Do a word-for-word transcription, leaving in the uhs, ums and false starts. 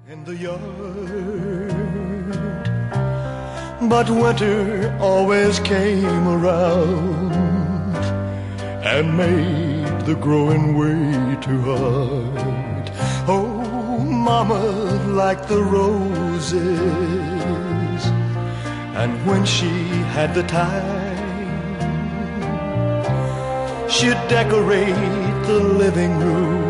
in the yard. But winter always came around and made the growing way too hard. Oh, Mama liked the roses, and when she had the time, she'd decorate the living room